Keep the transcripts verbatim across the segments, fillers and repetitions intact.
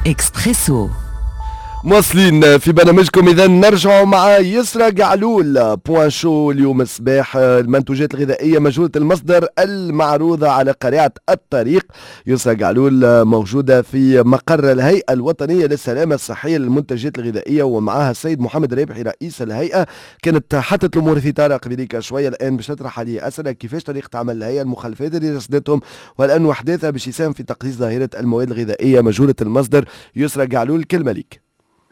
إكسبريسو. مواصلين في برنامجكم إذا نرجع مع يسرى قعلول بوان شو اليوم الصباح. المنتوجات الغذائية مجهولة المصدر المعروضة على قارعة الطريق. يسرى قعلول موجودة في مقر الهيئة الوطنية للسلامة الصحية للمنتجات الغذائية، ومعها السيد محمد رابحي رئيس الهيئة. كانت حطت الأمور في طارق قبليك شوية، الآن باش نطرح عليه أسئلة كيفاش طريقة عمل الهيئة، المخالفات اللي رصدتهم، والآن وحداثها باش يساهم في تقليص ظاهرة المواد الغذائية مجهولة المصدر. يسرى قعلول كلمة ليك.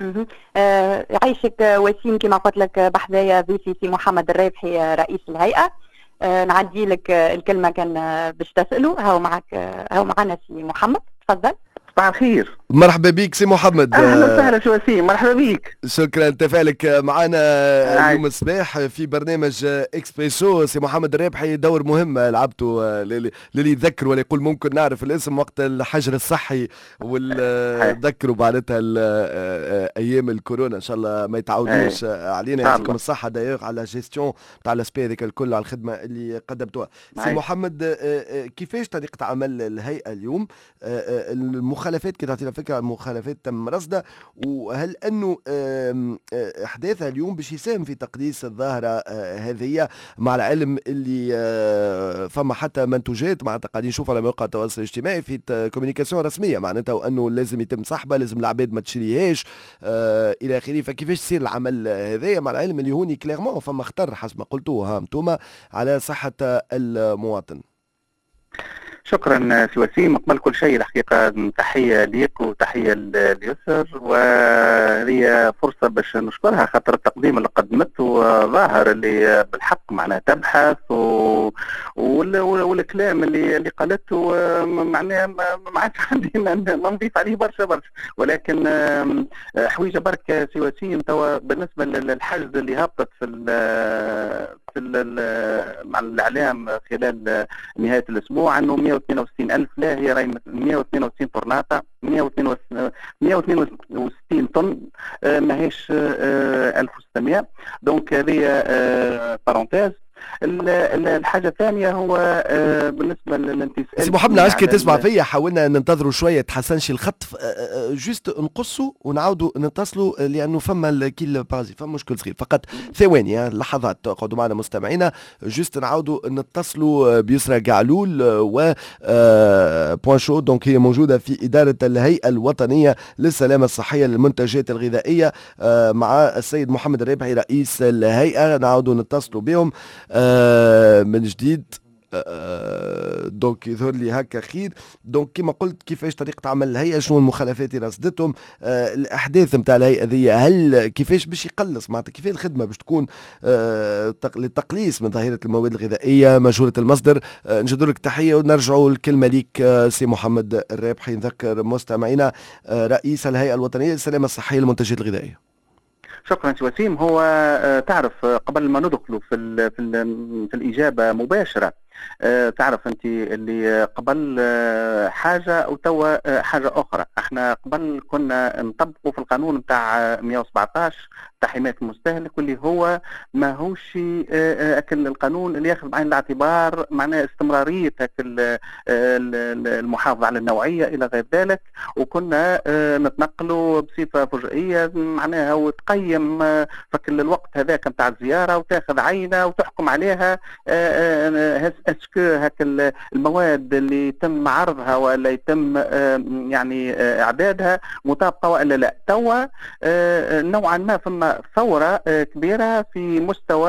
آه يعيشك وسيم. كما قلت لك بحذايا ضيفي سي محمد الرابحي رئيس الهيئة. آه نعدي لك الكلمة كان باش تسأله. هاو معك هاو معنا سي محمد، تفضل. صباح الخير. مرحبا بك سي محمد. اهلا وسهلا سي وسيم، مرحبا بك. شكرا تفاعلك معنا اليوم الصباح في برنامج اكسبريسو. سي محمد الرابحي دور مهم لعبته للي يتذكر ولا يقول ممكن نعرف الاسم وقت الحجر الصحي، ونذكروا بعدتها ايام الكورونا ان شاء الله ما يتعاودوش علينا. يعطيكم الصحه دايوغ على جيستيون تاع الاسبي هذيك الكل، على الخدمه اللي قدمتوها. سي محمد، كيفاش طريقه عمل الهيئه اليوم؟ المخالفات كي تعطينا فكره عن المخالفات تم رصدها، وهل انه احداثها اليوم باش يساهم في تقليص الظاهره هذه، مع العلم اللي فما حتى منتوجات معناتها قاعدين نشوف على مواقع التواصل الاجتماعي في كوميونيكاسيون رسميه معناتها وانه لازم يتم سحبها، لازم العباد ما تشريهاش الى اخره. فكيفاش يصير العمل هذايا مع العلم اللي هوني كليرمون فما خطر حسب ما قلتوها انتوما على صحه المواطن؟ شكرا سي وسيم. قبل كل شيء الحقيقه تحيه ليك وتحيه ليسر، وهي فرصه باش نشكرها خاطر التقديم اللي قدمته ظاهر اللي بالحق معناها تبحث و... وال... والكلام اللي اللي قالته معناها ما عادش عندي ما نضيف عليه برشا برشا، ولكن حويجه برك سي وسيم. توا بالنسبه للحجز اللي هبطت في ال... في ال... مع الاعلام خلال نهايه الاسبوع انه مئة واثنين وستين ألف، لا هي راهي مئة واثنين وستين طرناطة، مئة واثنين وستين طن، ماهيش ألف وستمئة. دونك هذه بارونتيز. الحاجه الثانيه هو بالنسبه للانتسال. سي محمد عايزك تسمع فيا، حاولنا ننتظروا شويه تحسنش الخط، جوست نقصوا ونعاودوا نتصلوا لانه فما الكيل بازي فما مشكل صغير، فقط ثواني لحظات تقعدوا معنا مستمعينا، جوست نعاودوا نتصلوا بيسرى قعلول و بوان شو. دونك هي موجوده في اداره الهيئه الوطنيه للسلامه الصحيه للمنتجات الغذائيه مع السيد محمد الرابحي رئيس الهيئه. نعاودوا نتصلوا بهم آه من جديد. آه دونك يظهر لي هكا خير. دونك كما قلت كيفاش طريقة عمل الهيئة، شنو المخالفات اللي رصدتهم، آه الأحداث نتاع الهيئة ذي، هل كيفاش باش يقلص معناتها كيفاش الخدمة باش تكون آه للتقليص من ظاهرة المواد الغذائية مجهولة المصدر. آه نجدوا لك تحية ونرجعوا الكلمة ليك آه سي محمد الرابحي. نذكر مستمعينا آه رئيس الهيئة الوطنية للسلامة الصحية للمنتجات الغذائية. شكرا سي وسيم. هو تعرف قبل ما ندخلوا في ال في, ال في الإجابة مباشرة، تعرف أنت اللي قبل حاجة أو توا حاجة أخرى. احنا قبل كنا نطبقوا في القانون بتاع مئة وسبعة عشر بتاع حماية المستهلك، واللي هو ما هوش أكل القانون اللي ياخذ بعين الاعتبار معناه استمرارية هكل المحافظة على النوعية إلى غير ذلك. وكنا نتنقلوا بصفة فجائية معناها وتقيم فكل الوقت هذاك بتاع الزيارة وتاخذ عينة وتحكم عليها اسكو هكا المواد اللي يتم عرضها ولا يتم يعني اعدادها مطابقه ولا لا. توا نوعا ما ثم ثوره كبيره في مستوى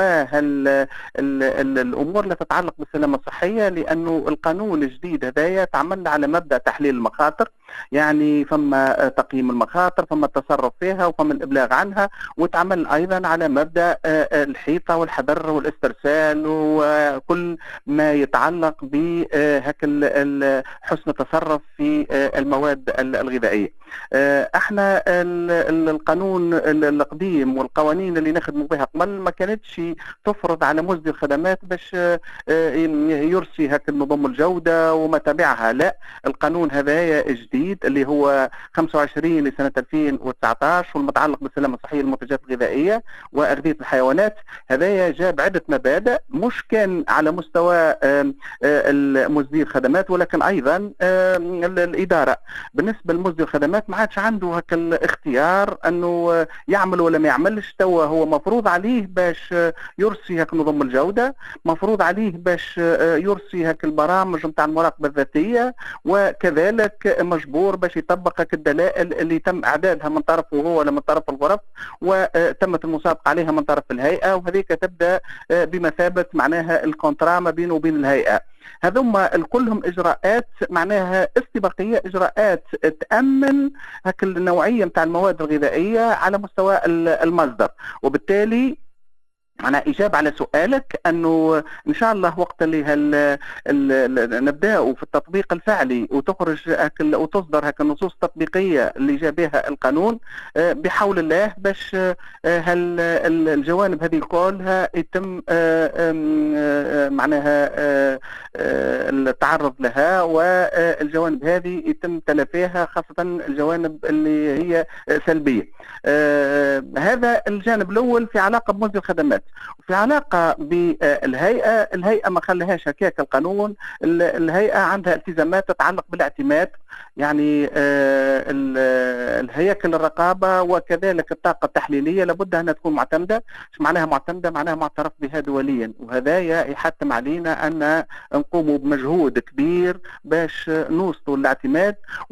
الامور اللي تتعلق بالسلامه الصحيه، لانه القانون الجديد هذايا تعمل على مبدا تحليل المخاطر، يعني فما تقييم المخاطر، فما التصرف فيها وفما الابلاغ عنها، وتعمل ايضا على مبدا الحيطه والحذر والاسترسال وكل ما يتعلق بهكا حسن التصرف في المواد الغذائيه. احنا القانون القديم والقوانين اللي نخدموا بها قبل ما كانتش تفرض على مزدي الخدمات باش يرسي هكا نظام الجوده وما تبعها، لا. القانون هذايا جديد الجديد اللي هو خمسة وعشرين لسنه ألفين وتسعة عشر والمتعلق بالسلامه الصحيه للمنتجات الغذائيه واغذيه الحيوانات. هذايا جاب عده مبادئ مش كان على مستوى مصدر الخدمات ولكن ايضا الاداره. بالنسبه لمصدر الخدمات ما عادش عنده هكا الاختيار انه يعمل ولا ما يعملش، توا هو مفروض عليه باش يرسي هك نظم الجوده، مفروض عليه باش يرسي هك البرامج نتاع المراقبه الذاتيه، وكذلك مجبور باش يطبق هك الدلائل اللي تم اعدادها من طرفه هو ولا من طرف الغرف وتمت المسابقه عليها من طرف الهيئه، وهذيك تبدا بمثابه معناها الكونترا ما بينه وبين الهيئه. هذوما كلهم اجراءات معناها استباقيه، اجراءات تامن هك النوعيه نتاع المواد الغذائيه على مستوى المصدر. وبالتالي أنا إجابة على سؤالك أنه إن شاء الله وقت اللي هال نبدأ في التطبيق الفعلي وتخرج هكل وتصدر هك النصوص التطبيقية اللي جاء بها القانون بحول الله باش هال الجوانب هذه كلها يتم معناها التعرض لها، والجوانب هذه يتم تلافيها خاصة الجوانب اللي هي سلبية. هذا الجانب الأول في علاقة بمصدر الخدمات. وفي علاقة بالهيئة، الهيئة ما خليهاش هكاك القانون، الهيئة عندها التزامات تتعلق بالاعتماد، يعني الهياكل الرقابة وكذلك الطاقة التحليلية لابد أنها تكون معتمدة. ايش معناها معتمدة؟ معناها معترف بها دوليا، وهذا يحتم علينا أن نقوموا بمجهود كبير باش نوصلوا للاعتماد.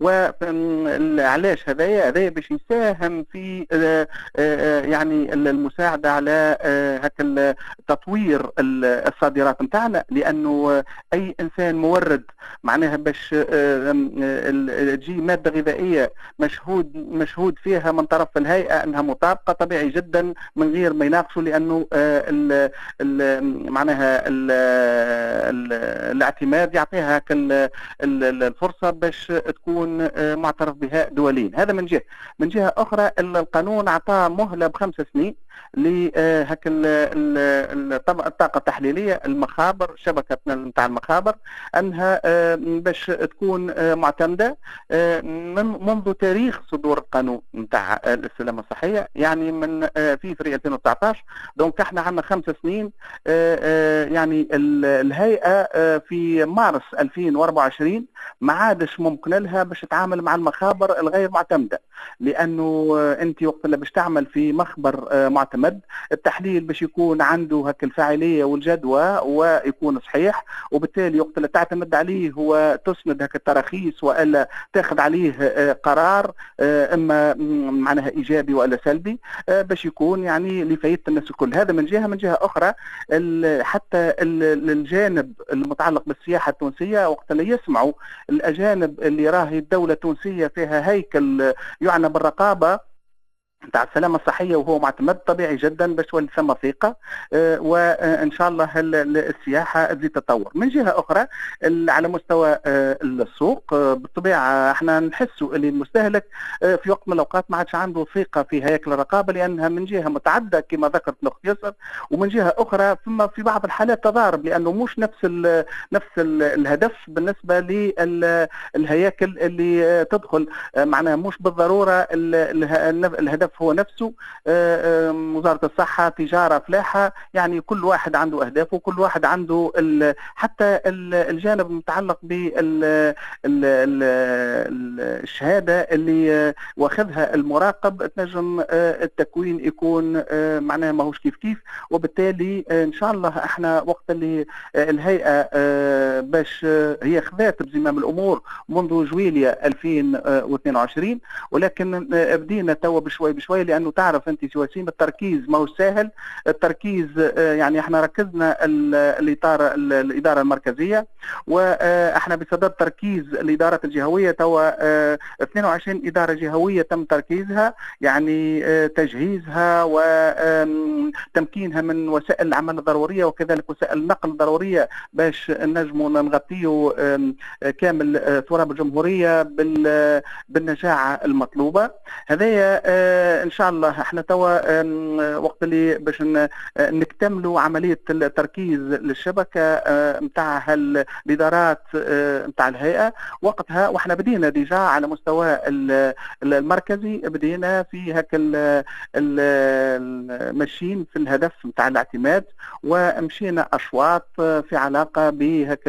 وعلاش هذايا؟ هذايا باش يساهم في يعني المساعدة على هكا تطوير الصادرات نتاعنا، لانه اي انسان مورد معناها باش تجي ماده غذائيه مشهود مشهود فيها من طرف الهيئه انها مطابقه، طبيعي جدا من غير ما يناقشوا، لانه ال ال معناها ال الاعتماد يعطيها هكا الفرصه باش تكون معترف بها دوليا. هذا من جهه. من جهه اخرى القانون اعطى مهله بخمس سنين لهك الطاقه التحليليه، المخابر، شبكه نتاع المخابر، انها باش تكون معتمده منذ تاريخ صدور القانون نتاع السلامه الصحيه، يعني من في فري ألفين وتسعة عشر. دونك احنا عندنا خمس سنين. يعني الهيئه في مارس ألفين وأربعة وعشرين ما عادش ممكن لها باش تتعامل مع المخابر الغير معتمده، لانه انت وقت اللي باش تعمل في مخبر معتمد التحليل باش يكون عنده هك الفاعليه والجدوى ويكون صحيح، وبالتالي وقت اللي تعتمد عليه هو تسند هك التراخيص والا تاخذ عليه قرار اما معناها ايجابي والا سلبي باش يكون يعني لفائده الناس الكل. هذا من جهه. من جهه اخرى حتى الجانب المتعلق بالسياحه التونسيه وقت اللي يسمعوا الاجانب اللي راهي الدوله التونسيه فيها هيكل يعنى بالرقابه نتاع السلامه الصحيه وهو معتمد، طبيعي جدا باش تولي ثم ثقه، آه وان شاء الله السياحه تزيد تتطور. من جهه اخرى على مستوى آه السوق، آه بالطبيعه احنا نحسوا اللي المستهلك آه في وقت من الاوقات ما عادش عنده ثقه في هياكل الرقابه، لانها من جهه متعدده كما ذكرت الاخت يسر، ومن جهه اخرى ثم في بعض الحالات تضارب، لانه مش نفس ال نفس ال الهدف بالنسبه للهياكل اللي تدخل، آه معناها مش بالضروره الهدف هو نفسه. وزارة الصحة، تجارة، فلاحة، يعني كل واحد عنده أهدافه، وكل واحد عنده حتى الجانب المتعلق بالشهادة اللي واخذها المراقب تنجم التكوين يكون معناها ماهوش كيف كيف. وبالتالي إن شاء الله احنا وقت اللي الهيئة باش هي خذات بزمام الأمور منذ جويلية ألفين واثنين وعشرين، ولكن بدينا توا بشوي بشوي، لانه تعرف انت سي وسيم التركيز ما هو سهل. التركيز يعني احنا ركزنا الاطار الاداره المركزيه، واحنا بصدد تركيز الادارات الجهويه. توا اثنين وعشرين اداره جهويه تم تركيزها، يعني تجهيزها وتمكينها من وسائل العمل الضروريه وكذلك وسائل النقل الضروريه باش نجموا نغطيوا كامل تراب الجمهوريه بالنجاعه المطلوبه. هذايا ان شاء الله احنا توا وقت اللي باش نكتملوا عمليه التركيز للشبكه نتاع الادارات نتاع الهيئه، وقتها واحنا بدينا ديجا على مستوى المركزي، بدينا في هكا ماشيين في الهدف نتاع الاعتماد، ومشينا اشواط في علاقه بهكا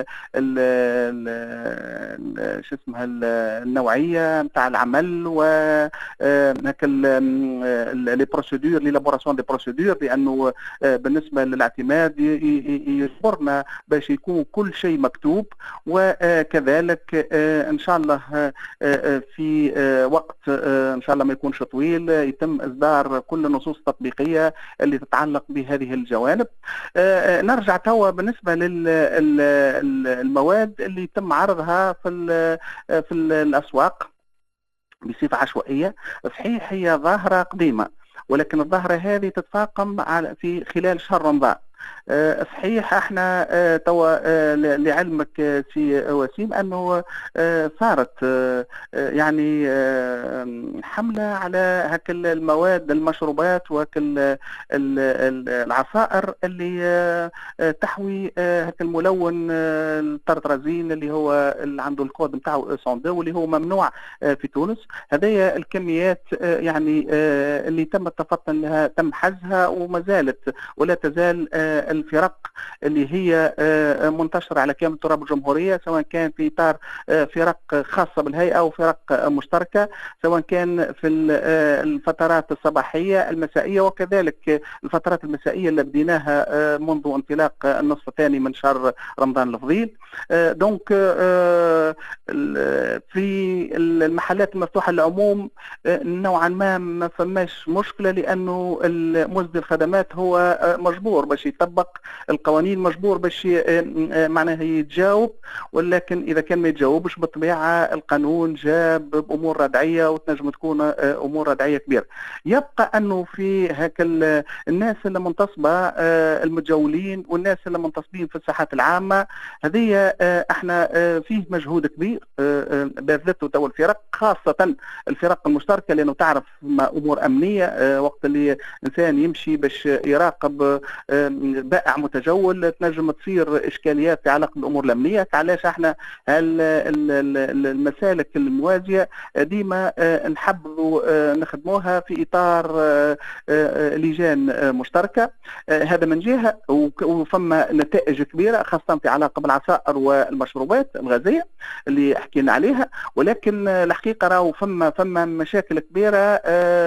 شو اسمها النوعيه نتاع العمل وهكا لي بروسيدور ليلابوراسيون دي بروسيدور، لانه بالنسبه للاعتماد يجبرنا باش يكون كل شيء مكتوب، وكذلك ان شاء الله في وقت ان شاء الله ما يكونش طويل يتم اصدار كل النصوص التطبيقيه اللي تتعلق بهذه الجوانب. نرجع توا بالنسبه للمواد اللي يتم عرضها في في الاسواق بصفه عشوائيه. صحيح هي ظاهره قديمه، ولكن الظاهره هذه تتفاقم في خلال شهر رمضان. صحيح احنا توا لعلمك سي وسيم انه صارت يعني حمله على هك المواد المشروبات وهك العصائر اللي تحوي هك الملون الترترازين اللي هو اللي عنده الكود نتاعو صندو واللي هو ممنوع في تونس. هذه الكميات يعني اللي تم التفطن لها تم حجزها وما زالت ولا تزال الفرق اللي هي منتشرة على كامل تراب الجمهورية، سواء كان في إطار فرق خاصة بالهيئة أو فرق مشتركة، سواء كان في الفترات الصباحية المسائية وكذلك الفترات المسائية اللي بديناها منذ انطلاق النصف الثاني من شهر رمضان الفضيل. دونك في المحلات المفتوحة للعموم نوعا ما ما فماش مشكلة، لأنه مصدر الخدمات هو مجبور باش يطبق القوانين، مجبور باش معناها يتجاوب، ولكن اذا كان ما يتجاوبش بالطبيعه القانون جاب بامور ردعيه وتنجم تكون امور ردعيه كبيره. يبقى انه في هكا الناس اللي منتصبه المتجولين والناس اللي منتصبين في الساحات العامه، هذه احنا فيه مجهود كبير باذلته تو الفرق، خاصه الفرق المشتركه، لانه تعرف امور امنيه وقت اللي انسان يمشي باش يراقب بائع متجول تنجم تصير اشكاليات في علاقه بالامور الامنيه. علاش احنا المسالك الموازيه ديما نحبوا نخدموها في اطار لجان مشتركه، هذا من جهه، وفما نتائج كبيره خاصه في علاقه بالعصائر والمشروبات الغازيه اللي حكينا عليها. ولكن الحقيقه راهو فما فما مشاكل كبيره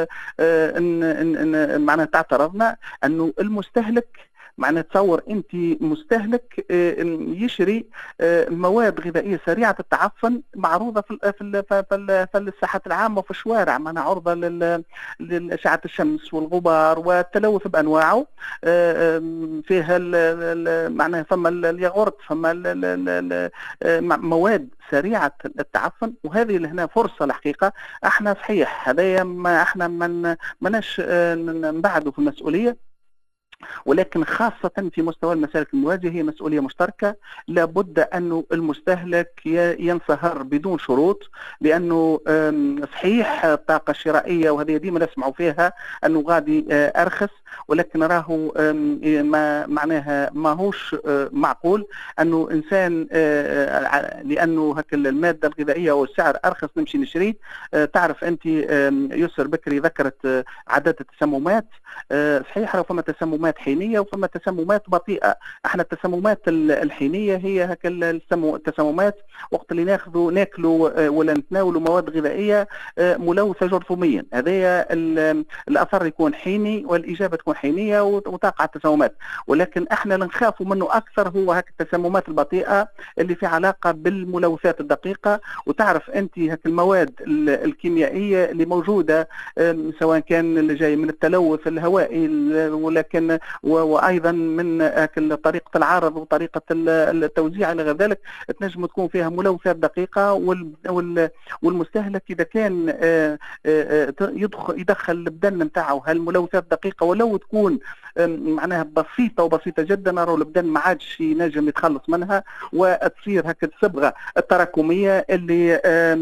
معناها تعترضنا انه المستهلك معنى تصور انت مستهلك يشري مواد غذائيه سريعه التعفن معروضه في في في الساحات العامه وفي الشوارع، معنى عرضه لاشعه الشمس والغبار والتلوث بانواعه، فيها معناها فما الياغورت، فما مواد سريعه التعفن، وهذه اللي هنا فرصه الحقيقه. احنا صحيح هذايا ما احنا من ماناش نبعدوا في المسؤوليه، ولكن خاصة في مستوى المسالك الموازية هي مسؤولية مشتركة. لابد أنه المستهلك ينصهر بدون شروط، لأنه صحيح الطاقة الشرائية وهذه ديما نسمعوا فيها أنه غادي أرخص، ولكن راهو ما معناها ماهوش معقول أنه إنسان لأنه هك المادة الغذائية والسعر أرخص نمشي نشريه. تعرف أنت يسر بكري ذكرت عدد التسممات، صحيح راهو فما تسممات حينيه وفما تسممات بطيئه. احنا التسممات الحينيه هي هكا التسممات وقت اللي ناخذوا ناكلوا ولا نتناولوا مواد غذائيه ملوثه جرثوميا، هذايا الاثر يكون حيني والاجابه تكون حينيه وتقع التسممات. ولكن احنا اللي نخافوا منه اكثر هو هكا التسممات البطيئه اللي في علاقه بالملوثات الدقيقه. وتعرف انت هكا المواد الكيميائيه اللي موجوده سواء كان اللي جاي من التلوث الهوائي ولكن وايضا من طريقه العرض وطريقه التوزيع الى غير ذلك، تنجم تكون فيها ملوثات دقيقه، والمستهلك اذا كان يدخل يدخل البدن نتاعو هالملوثات الدقيقه ولو تكون معناها بسيطه وبسيطه جدا، راهو البدن ما عادش ينجم يتخلص منها، وتصير هكا الصبغه التراكميه اللي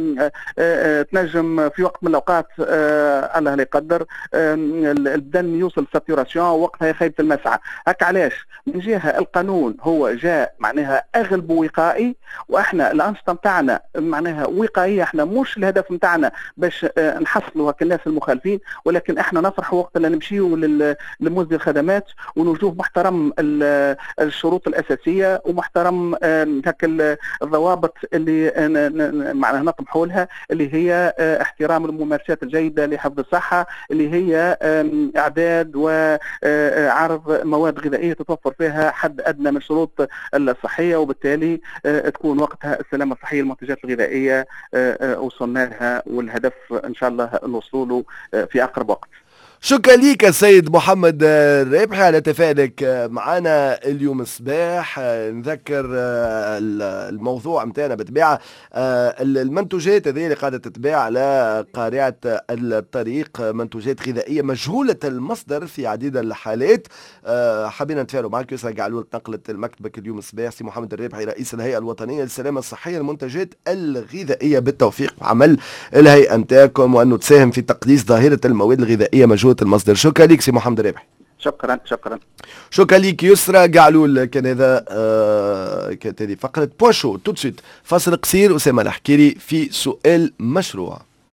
تنجم في وقت من الاوقات الله لا يقدر البدن يوصل ساتوراسيون، وقتها يخيب المسعى. هكا علاش من جهه القانون هو جاء معناها اغلب وقائي، واحنا الانشطه نتاعنا معناها وقائيه، احنا مش الهدف نتاعنا باش نحصلوا هكا الناس المخالفين، ولكن احنا نفرح وقت اللي نمشيو لمزدي الخدمات ونشوف محترم الشروط الاساسيه ومحترم هكا الضوابط اللي معناها نطمحوا لها، اللي هي احترام الممارسات الجيده لحفظ الصحه، اللي هي اعداد وعرض مواد غذائيه تتوفر فيها حد ادنى من الشروط الصحيه، وبالتالي تكون وقتها السلامه الصحيه المنتجات الغذائيه وصلنا لها، والهدف ان شاء الله نوصلوا له في اقرب وقت. شكرا ليك السيد محمد الرابحي على تفاعلك معنا اليوم الصباح. نذكر الموضوع متاعنا بتباع المنتوجات هذه اللي قاعدة تتباع على قارعة الطريق، منتوجات غذائية مجهولة المصدر في عديد الحالات. حبينا نتفاعلوا معك يسرى قعلول نقلت مكتبك اليوم الصباح سي محمد الرابحي رئيس الهيئة الوطنية للسلامة الصحية المنتجات الغذائية، بالتوفيق عمل الهيئة متاعكم وأنه تساهم في تقليص ظاهرة المواد الغذائية مجهولة المصدر. شكرا لك سي محمد الرابحي. شكرا شكرا شكرا لك يسرى قعلول. كان هذا آه كانت هذه فقرة بوشو. تو فاصل قصير، أسامة الحكيري في سؤال مشروع.